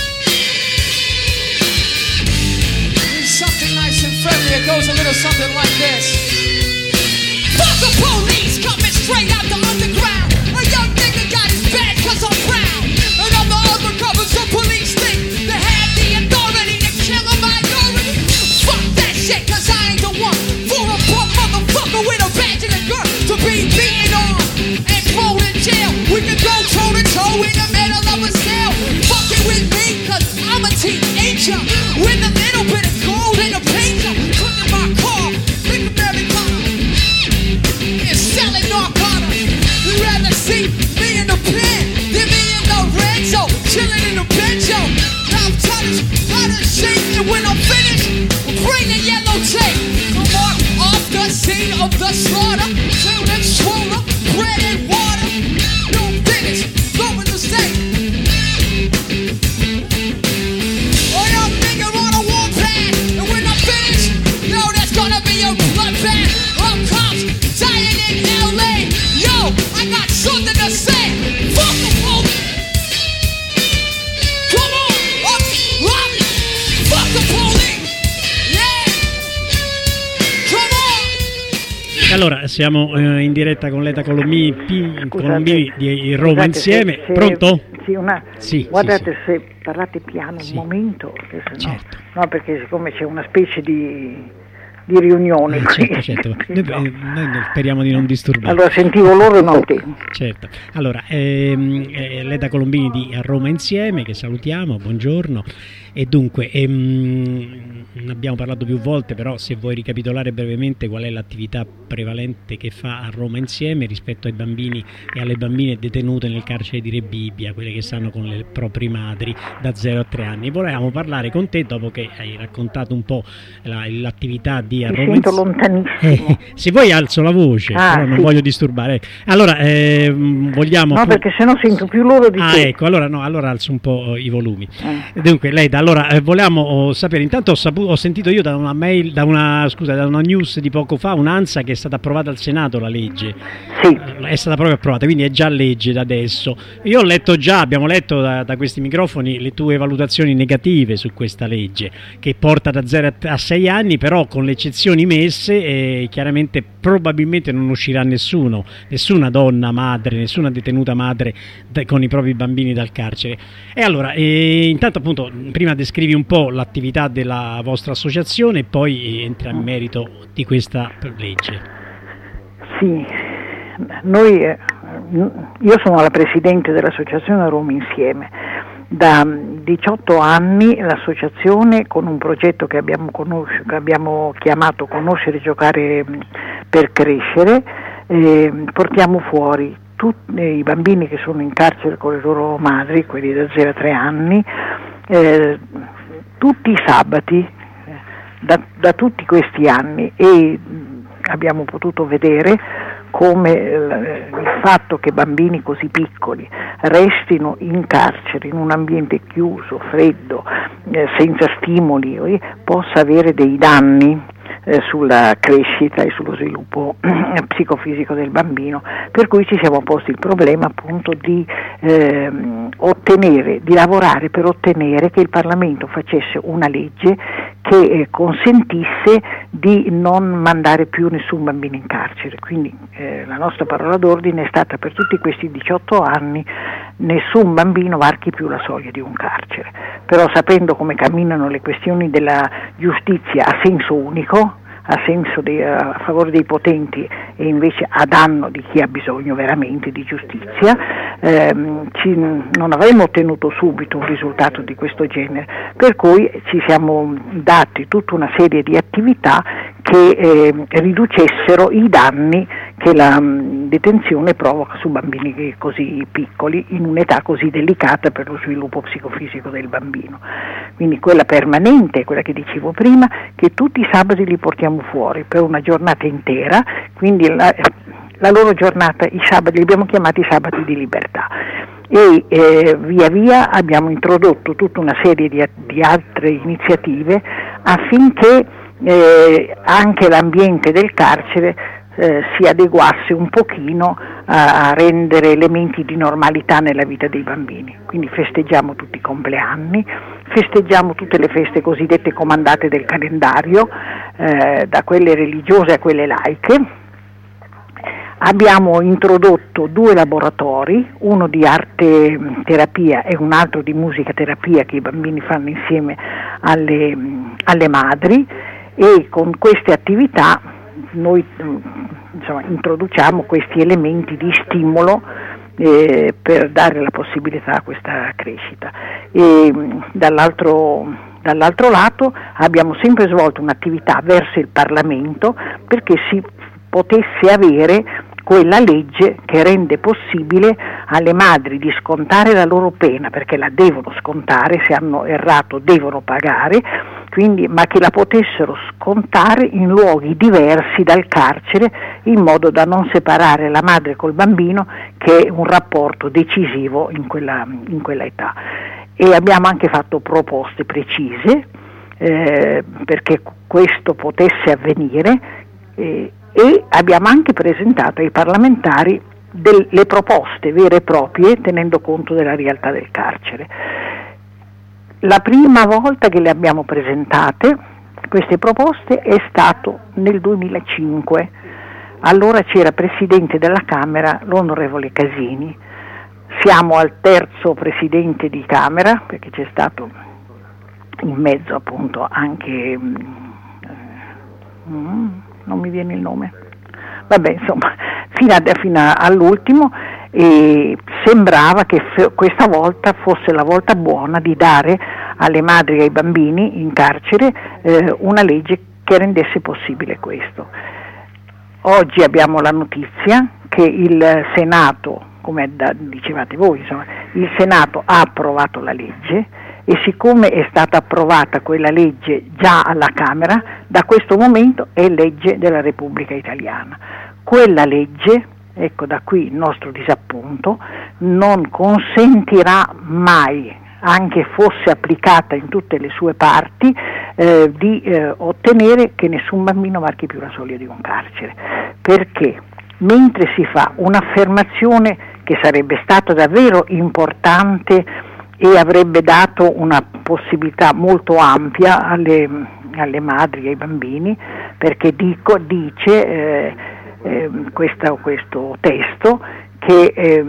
There's something nice and friendly. It goes a little something like this. Fuck the police coming straight out the underground. A young nigga got his badge 'cause I'm proud. And I'm the undercover, so police think they have the authority to kill a minority. Fuck that shit, 'cause I ain't the one for a poor motherfucker with a badge and a gun to be beaten on and thrown in jail. We can go toe to toe in the middle of a cell. Fuck it with me, 'cause I'm a teenager with a little bit of gold and a pager. Put in my car, think of every car. Selling narcotics. You'd rather see me in the pen than me in the red zone, chilling in the bench. I'm touched by the shape, and when I'm finished, bring the yellow tape. Come on, off the scene of the slaughter, till them swallow bread and water. No finish, going to say. Oh, young nigga on a warpath, and when I'm finished, yo, that's gonna be a bloodbath. I'm cops dying in LA. Yo, I got something to say. Fuck the police. Come on, up, fuck the police. Yeah. Come on. Allora, siamo in diretta con Leda Colombini di Roma Insieme. Pronto? Sì, guardate, se parlate piano un momento, certo. No, perché siccome c'è una specie di riunione. Certo. Noi speriamo di non disturbare. Allora sentivo loro e non te. Certo. Allora, Leda Colombini di Roma Insieme, che salutiamo, buongiorno. E dunque, ne abbiamo parlato più volte, però se vuoi ricapitolare brevemente qual è l'attività prevalente che fa a Roma Insieme rispetto ai bambini e alle bambine detenute nel carcere di Rebibbia, quelle che stanno con le proprie madri da 0 a 3 anni. Volevamo parlare con te dopo che hai raccontato un po' l'attività di a Roma Insieme. Mi sento lontanissimo. Se vuoi alzo la voce, però non voglio disturbare. Allora, vogliamo... No, perché sennò sento più loro di te. Ecco, allora alzo un po' i volumi. Dunque, Leda, allora volevamo sapere, intanto ho sentito io da una mail, da una news di poco fa, un'ANSA che è stata approvata al Senato la legge. Sì. È stata proprio approvata, quindi è già legge da adesso. Io abbiamo letto da questi microfoni le tue valutazioni negative su questa legge, che porta da 0 a 6 anni, però con le eccezioni messe, chiaramente probabilmente non uscirà nessuna donna madre, nessuna detenuta madre con i propri bambini dal carcere. E allora, intanto appunto, prima descrivi un po' l'attività della vostra associazione e poi entra in merito di questa legge. Sì, io sono la presidente dell'associazione Roma Insieme. Da 18 anni l'associazione, con un progetto che abbiamo chiamato Conoscere, Giocare per Crescere, portiamo fuori tutti i bambini che sono in carcere con le loro madri, quelli da 0 a 3 anni, tutti i sabati da tutti questi anni, e abbiamo potuto vedere come il fatto che bambini così piccoli restino in carcere, in un ambiente chiuso, freddo, senza stimoli, possa avere dei danni sulla crescita e sullo sviluppo psicofisico del bambino, per cui ci siamo posti il problema appunto di lavorare per ottenere che il Parlamento facesse una legge che consentisse di non mandare più nessun bambino in carcere. Quindi la nostra parola d'ordine è stata: per tutti questi 18 anni nessun bambino varchi più la soglia di un carcere. Però, sapendo come camminano le questioni della giustizia a senso unico, a favore dei potenti e invece a danno di chi ha bisogno veramente di giustizia, non avremmo ottenuto subito un risultato di questo genere, per cui ci siamo dati tutta una serie di attività che riducessero i danni che la detenzione provoca su bambini così piccoli in un'età così delicata per lo sviluppo psicofisico del bambino. Quindi quella permanente, quella che dicevo prima, che tutti i sabati li portiamo fuori per una giornata intera, quindi la loro giornata, i sabati, li abbiamo chiamati sabati di libertà. E via via abbiamo introdotto tutta una serie di altre iniziative affinché anche l'ambiente del carcere si adeguasse un pochino a rendere elementi di normalità nella vita dei bambini. Quindi festeggiamo tutti i compleanni, festeggiamo tutte le feste cosiddette comandate del calendario, da quelle religiose a quelle laiche. Abbiamo introdotto 2 laboratori, uno di arte terapia e un altro di musica terapia che i bambini fanno insieme alle madri, e con queste attività noi introduciamo questi elementi di stimolo per dare la possibilità a questa crescita. E dall'altro lato abbiamo sempre svolto un'attività verso il Parlamento perché si potesse avere quella legge che rende possibile alle madri di scontare la loro pena, perché la devono scontare, se hanno errato devono pagare, quindi, ma che la potessero scontare in luoghi diversi dal carcere, in modo da non separare la madre col bambino, che è un rapporto decisivo in quella età. E abbiamo anche fatto proposte precise perché questo potesse avvenire, e abbiamo anche presentato ai parlamentari delle proposte vere e proprie, tenendo conto della realtà del carcere. La prima volta che le abbiamo presentate, queste proposte, è stato nel 2005. Allora c'era presidente della Camera l'onorevole Casini. Siamo al 3° presidente di Camera, perché c'è stato in mezzo appunto anche non mi viene il nome, vabbè, insomma, fino all'ultimo, e sembrava che questa volta fosse la volta buona di dare alle madri e ai bambini in carcere una legge che rendesse possibile questo. Oggi abbiamo la notizia che il Senato, come dicevate voi, insomma, il Senato ha approvato la legge, e siccome è stata approvata quella legge già alla Camera, da questo momento è legge della Repubblica Italiana. Quella legge, ecco da qui il nostro disappunto, non consentirà mai, anche fosse applicata in tutte le sue parti, di ottenere che nessun bambino varchi più la soglia di un carcere, perché mentre si fa un'affermazione che sarebbe stata davvero importante e avrebbe dato una possibilità molto ampia alle madri e ai bambini, perché dice questo testo che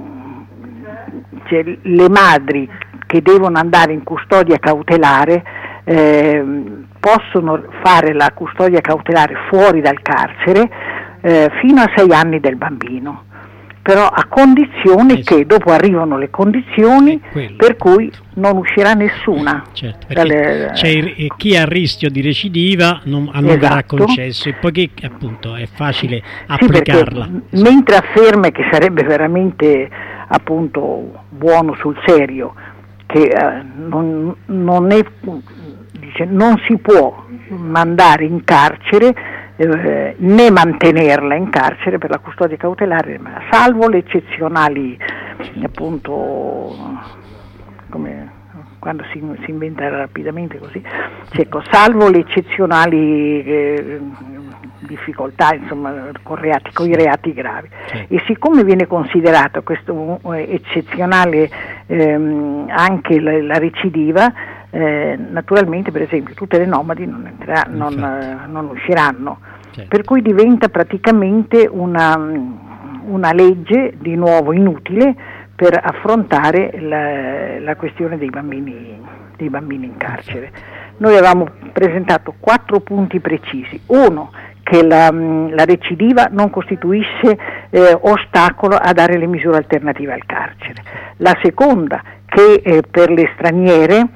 le madri che devono andare in custodia cautelare possono fare la custodia cautelare fuori dal carcere fino a 6 anni del bambino, però a condizione che dopo arrivano le condizioni per cui non uscirà nessuna. Certo, perché c'è chi ha il rischio di recidiva non verrà concesso, e poiché appunto è facile applicarla. Sì, mentre afferma che sarebbe veramente appunto buono sul serio, che non si può mandare in carcere né mantenerla in carcere per la custodia cautelare, ma salvo le eccezionali, appunto, come quando si inventa rapidamente così, salvo le eccezionali difficoltà, insomma, con i reati gravi. E siccome viene considerato questo eccezionale anche la recidiva, naturalmente, per esempio, tutte le nomadi non usciranno, per cui diventa praticamente una legge di nuovo inutile per affrontare la questione dei bambini in carcere. Noi avevamo presentato 4 punti precisi. Uno, che la recidiva non costituisce ostacolo a dare le misure alternative al carcere. La seconda, che per le straniere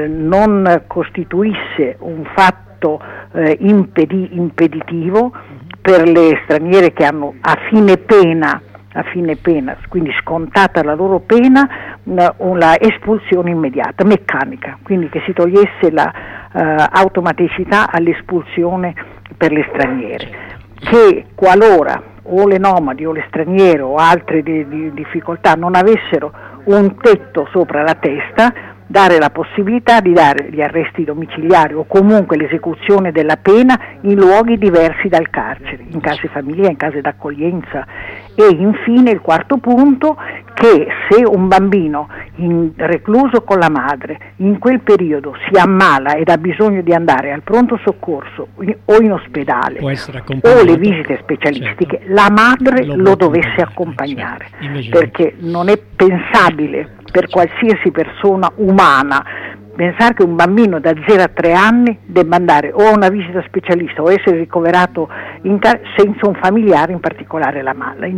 non costituisse un fatto impeditivo per le straniere che hanno a fine pena, quindi scontata la loro pena, una espulsione immediata, meccanica, quindi che si togliesse la automaticità all'espulsione per le straniere, che qualora o le nomadi o le straniere o altre di difficoltà non avessero un tetto sopra la testa, dare la possibilità di dare gli arresti domiciliari o comunque l'esecuzione della pena in luoghi diversi dal carcere, in case famiglia, in case d'accoglienza. E infine il quarto punto, che se un bambino recluso con la madre in quel periodo si ammala ed ha bisogno di andare al pronto soccorso o in ospedale o le visite specialistiche, certo, la madre lo dovesse accompagnare, certo, perché non è pensabile per qualsiasi persona umana pensare che un bambino da 0 a 3 anni debba andare o a una visita specialista o essere ricoverato senza un familiare, in particolare la madre.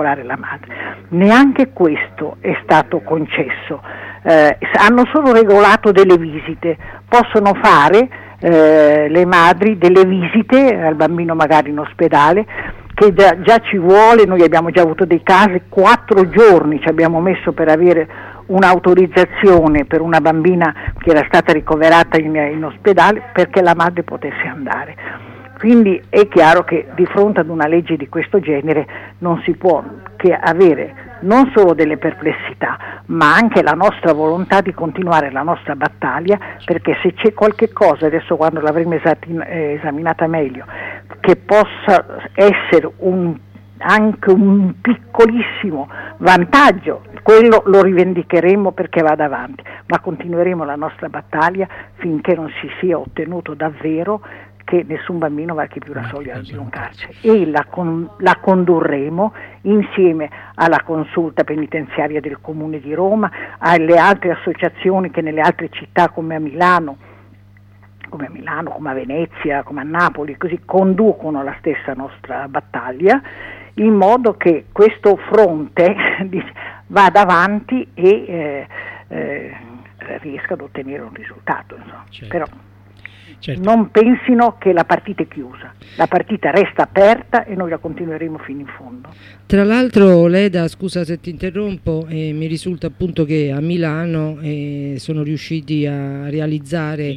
Neanche questo è stato concesso. Hanno solo regolato delle visite, possono fare le madri delle visite al bambino magari in ospedale, che già ci vuole. Noi abbiamo già avuto dei casi, 4 giorni ci abbiamo messo per avere un'autorizzazione per una bambina che era stata ricoverata in ospedale perché la madre potesse andare. Quindi è chiaro che di fronte ad una legge di questo genere non si può che avere non solo delle perplessità, ma anche la nostra volontà di continuare la nostra battaglia, perché se c'è qualche cosa, adesso quando l'avremo esaminata meglio, che possa essere anche un piccolissimo vantaggio, quello lo rivendicheremo perché vada avanti, ma continueremo la nostra battaglia finché non si sia ottenuto davvero che nessun bambino varchi più la soglia di un carcere, e la condurremo insieme alla consulta penitenziaria del Comune di Roma, alle altre associazioni che nelle altre città come a Milano, come a Venezia, come a Napoli, così conducono la stessa nostra battaglia, in modo che questo fronte vada avanti e riesca ad ottenere un risultato, insomma. Certo. Però non pensino che la partita è chiusa, la partita resta aperta e noi la continueremo fino in fondo. Tra l'altro, Leda, scusa se ti interrompo, mi risulta appunto che a Milano sono riusciti a realizzare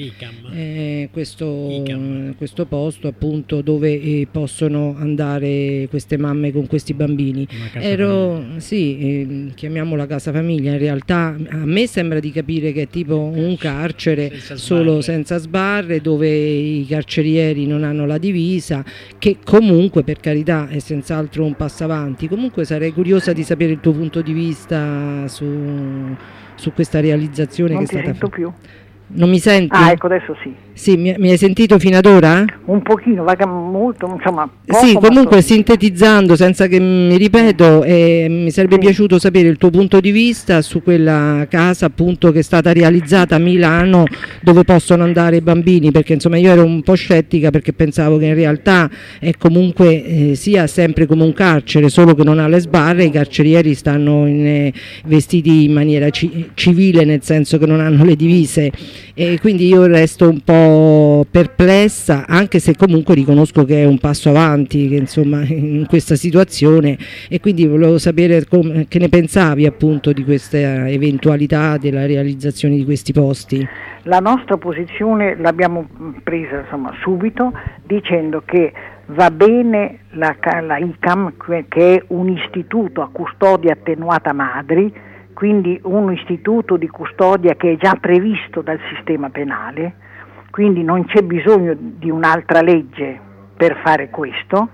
questo posto appunto dove possono andare queste mamme con questi bambini. Chiamiamola casa famiglia, in realtà a me sembra di capire che è tipo un carcere solo senza sbarre, dove i carcerieri non hanno la divisa, che comunque per carità è senz'altro un passo avanti. Comunque sarei curiosa di sapere il tuo punto di vista su questa realizzazione non che è stata fatta. Non ti sento più. Non mi senti? Ah, ecco, adesso sì. Sì, mi hai sentito fino ad ora? Un pochino, vaga molto, insomma. Sì, comunque sintetizzando, senza che mi ripeto, mi sarebbe piaciuto sapere il tuo punto di vista su quella casa appunto che è stata realizzata a Milano, dove possono andare i bambini, perché insomma io ero un po' scettica, perché pensavo che in realtà è comunque sia sempre come un carcere, solo che non ha le sbarre, i carcerieri stanno vestiti in maniera civile, nel senso che non hanno le divise, e quindi io resto un po' perplessa, anche se comunque riconosco che è un passo avanti, che insomma in questa situazione, e quindi volevo sapere che ne pensavi appunto di questa eventualità della realizzazione di questi posti. La nostra posizione l'abbiamo presa subito, dicendo che va bene la ICAM, che è un istituto a custodia attenuata madri, quindi un istituto di custodia che è già previsto dal sistema penale, quindi non c'è bisogno di un'altra legge per fare questo,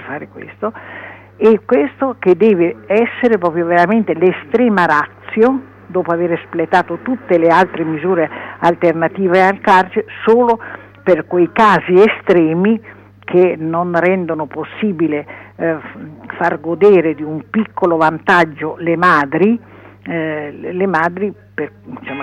e questo che deve essere proprio veramente l'estrema ratio, dopo aver espletato tutte le altre misure alternative al carcere, solo per quei casi estremi che non rendono possibile far godere di un piccolo vantaggio le madri che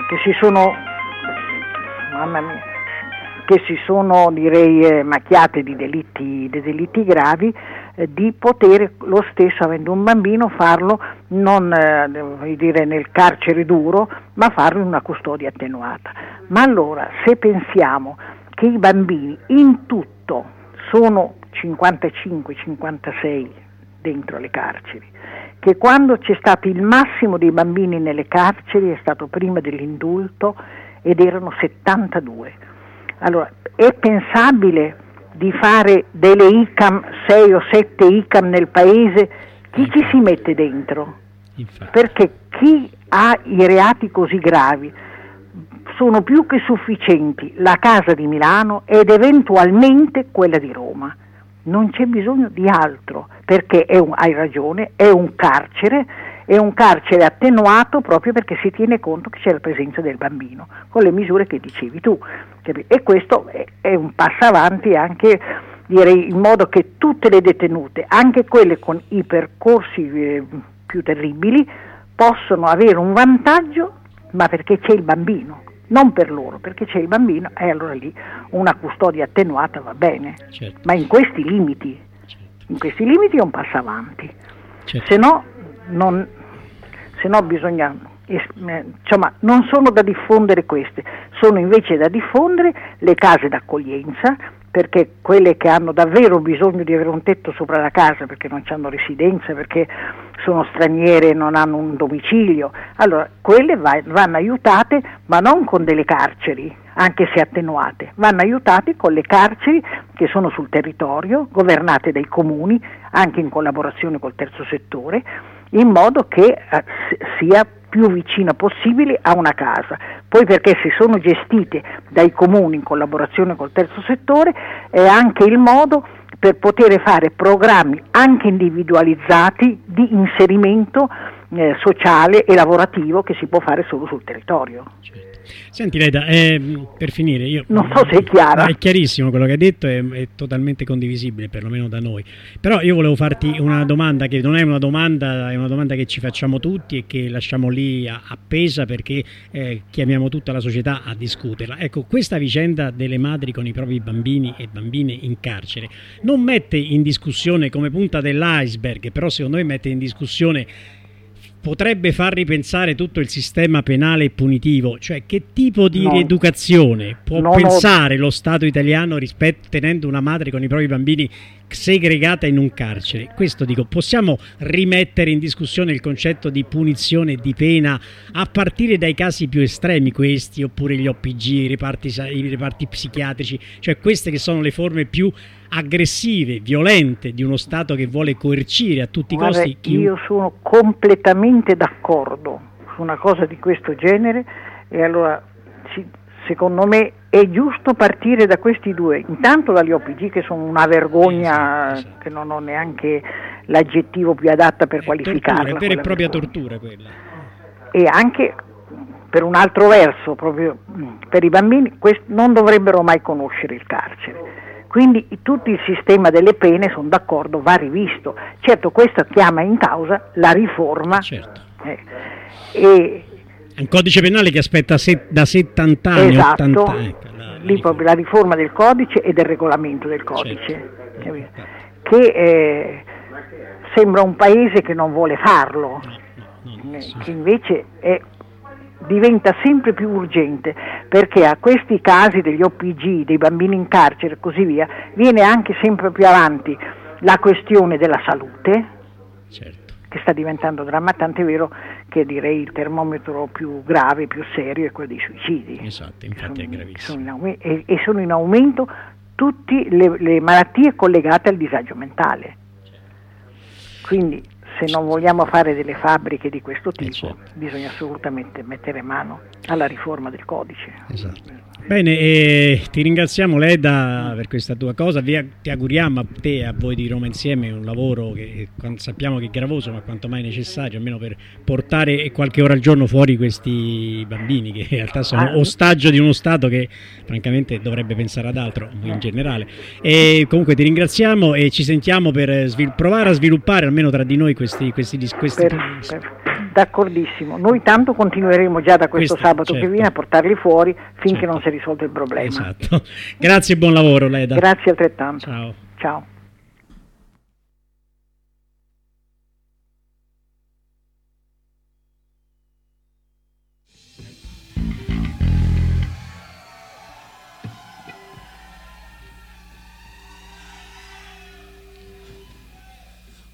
si sono direi macchiate di delitti gravi, di poter lo stesso, avendo un bambino, farlo non nel carcere duro, ma farlo in una custodia attenuata. Ma allora, se pensiamo che i bambini in tutto sono 55-56 dentro le carceri, che quando c'è stato il massimo dei bambini nelle carceri è stato prima dell'indulto ed erano 72. Allora, è pensabile di fare delle ICAM, 6 o 7 ICAM nel paese? Chi ci si mette dentro? Perché chi ha i reati così gravi sono più che sufficienti la casa di Milano ed eventualmente quella di Roma. Non c'è bisogno di altro, perché hai ragione, è un carcere attenuato proprio perché si tiene conto che c'è la presenza del bambino, con le misure che dicevi tu. E questo è un passo avanti anche, direi, in modo che tutte le detenute, anche quelle con i percorsi più terribili, possono avere un vantaggio, ma perché c'è il bambino. Non per loro, perché c'è il bambino e allora lì una custodia attenuata va bene, certo. Ma in questi limiti, è un passo avanti, certo. Se no bisogna, insomma, non sono da diffondere queste, sono invece da diffondere le case d'accoglienza, perché quelle che hanno davvero bisogno di avere un tetto sopra la casa perché non hanno residenza, perché sono straniere e non hanno un domicilio, allora quelle vanno aiutate, ma non con delle carceri, anche se attenuate, vanno aiutate con le carceri che sono sul territorio, governate dai comuni, anche in collaborazione col terzo settore, in modo che sia più vicina possibile a una casa. Poi perché se sono gestite dai comuni in collaborazione col terzo settore è anche il modo per poter fare programmi anche individualizzati di inserimento sociale e lavorativo che si può fare solo sul territorio. Certo. Senti Leda, per finire, io non so se è chiara. È chiarissimo quello che hai detto, è totalmente condivisibile, perlomeno da noi. Però io volevo farti una domanda che non è una domanda, è una domanda che ci facciamo tutti e che lasciamo lì appesa perché chiamiamo tutta la società a discuterla. Ecco, questa vicenda delle madri con i propri bambini e bambine in carcere non mette in discussione, come punta dell'iceberg, però secondo me mette in discussione, potrebbe far ripensare tutto il sistema penale e punitivo, cioè che tipo di rieducazione può pensare lo Stato italiano tenendo una madre con i propri bambini segregata in un carcere. Questo dico, possiamo rimettere in discussione il concetto di punizione e di pena a partire dai casi più estremi, questi oppure gli OPG, i reparti psichiatrici, cioè queste che sono le forme più aggressive, violente di uno Stato che vuole coercire a tutti i costi. Io sono completamente d'accordo su una cosa di questo genere e allora secondo me è giusto partire da questi due, intanto dagli OPG che sono una vergogna, esatto. Che non ho neanche l'aggettivo più adatto per qualificarla. È vera e propria tortura quella. E anche per un altro verso, proprio per i bambini, non dovrebbero mai conoscere il carcere. Quindi tutto il sistema delle pene, sono d'accordo, va rivisto. Certo, questo chiama in causa la riforma. Certo. Un codice penale che aspetta da 70 anni, esatto, 80 anni. Lì proprio la riforma del codice e del regolamento del codice, certo. Che sembra un paese che non vuole farlo, che invece diventa sempre più urgente, perché a questi casi degli OPG, dei bambini in carcere e così via, viene anche sempre più avanti la questione della salute, certo. Che sta diventando drammatica, tant'è vero che direi il termometro più grave, più serio è quello dei suicidi. Esatto, infatti è gravissimo. E sono in aumento tutte le malattie collegate al disagio mentale. Quindi se non vogliamo fare delle fabbriche di questo tipo, certo. Bisogna assolutamente mettere mano alla riforma del codice. Esatto. Bene, ti ringraziamo Leda per questa tua cosa, ti auguriamo a te e a voi di Roma Insieme un lavoro che sappiamo che è gravoso ma quanto mai necessario, almeno per portare qualche ora al giorno fuori questi bambini che in realtà sono ostaggio di uno Stato che francamente dovrebbe pensare ad altro in generale. E comunque ti ringraziamo e ci sentiamo per provare a sviluppare almeno tra di noi questi D'accordissimo, noi tanto continueremo già da questo sabato, certo. Che viene a portarli fuori finché, certo. Non si è risolto il problema. Esatto. Grazie e buon lavoro Leda. Grazie altrettanto. Ciao.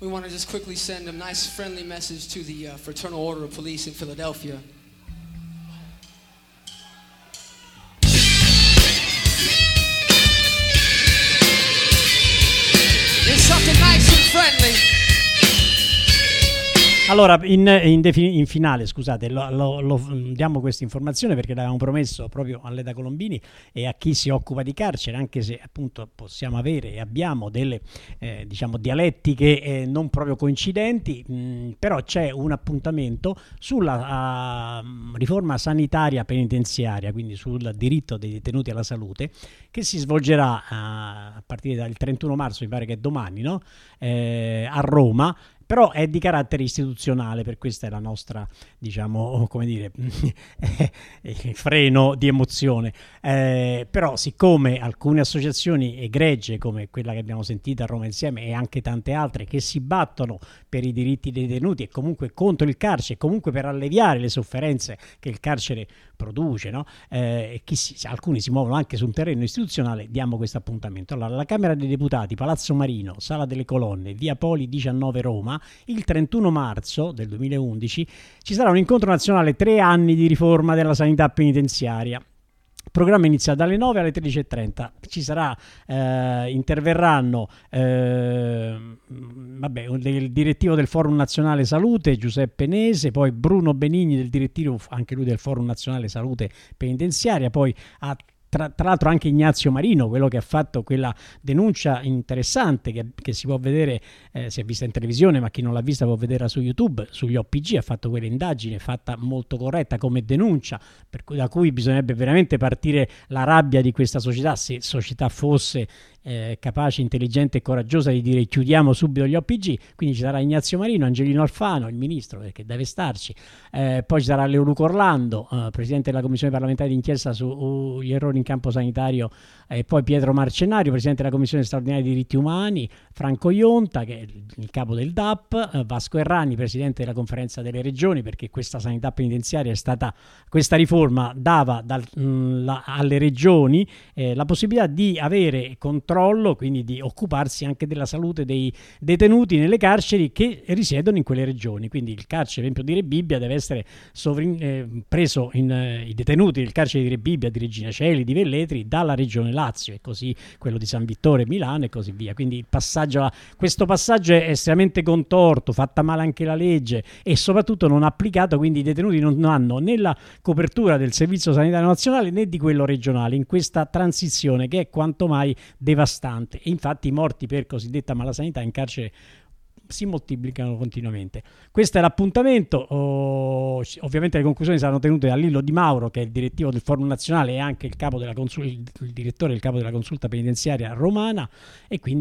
we want to just quickly send a nice friendly message to the Fraternal Order of Police in Philadelphia. It's something nice and friendly. Allora, in finale, scusate, diamo questa informazione perché l'avevamo promesso proprio a Leda Colombini e a chi si occupa di carcere, anche se appunto possiamo avere e abbiamo delle diciamo dialettiche non proprio coincidenti, però c'è un appuntamento sulla riforma sanitaria penitenziaria, quindi sul diritto dei detenuti alla salute, che si svolgerà a partire dal 31 marzo, mi pare che è domani, no? A Roma. Però è di carattere istituzionale, per questa è la nostra, diciamo, come dire, freno di emozione. Però siccome alcune associazioni egregie, come quella che abbiamo sentito a Roma Insieme e anche tante altre, che si battono per i diritti dei detenuti e comunque contro il carcere, comunque per alleviare le sofferenze che il carcere produce, no? E alcuni si muovono anche su un terreno istituzionale, diamo questo appuntamento. Allora, la Camera dei Deputati, Palazzo Marino, Sala delle Colonne, Via Poli 19 Roma, il 31 marzo del 2011 ci sarà un incontro nazionale 3 anni di riforma della sanità penitenziaria. Il programma inizia dalle 9 alle 13:30. Ci sarà, interverranno il direttivo del Forum Nazionale Salute Giuseppe Nese, poi Bruno Benigni del direttivo anche lui del Forum Nazionale Salute Penitenziaria, poi tra l'altro anche Ignazio Marino, quello che ha fatto quella denuncia interessante che si può vedere, si è vista in televisione, ma chi non l'ha vista può vederla su YouTube, sugli OPG, ha fatto quella indagine fatta molto corretta come denuncia, da cui bisognerebbe veramente partire la rabbia di questa società, se società fosse capace, intelligente e coraggiosa di dire chiudiamo subito gli OPG. Quindi ci sarà Ignazio Marino, Angelino Alfano, il ministro, perché deve starci, poi ci sarà Leoluco Orlando, presidente della commissione parlamentare d'inchiesta sugli errori in campo sanitario, e poi Pietro Marcenario, presidente della commissione straordinaria dei diritti umani, Franco Ionta, che è il capo del DAP, Vasco Errani, presidente della conferenza delle regioni, perché questa sanità penitenziaria è stata, questa riforma dava alle regioni la possibilità di avere controllo, quindi di occuparsi anche della salute dei detenuti nelle carceri che risiedono in quelle regioni. Quindi il carcere, per esempio, di Rebibbia deve essere preso i detenuti del carcere di Rebibbia, di Regina Coeli, di Velletri, dalla regione Lazio, e così quello di San Vittore, Milano e così via. Quindi questo passaggio è estremamente contorto, fatta male anche la legge e soprattutto non applicato, quindi i detenuti non hanno né la copertura del Servizio Sanitario Nazionale né di quello regionale in questa transizione che è quanto mai devastante. E infatti i morti per cosiddetta malasanità in carcere si moltiplicano continuamente. Questo è l'appuntamento. Ovviamente le conclusioni saranno tenute da Lillo Di Mauro, che è il direttivo del Forum Nazionale e anche il direttore del capo della consulta penitenziaria romana, e quindi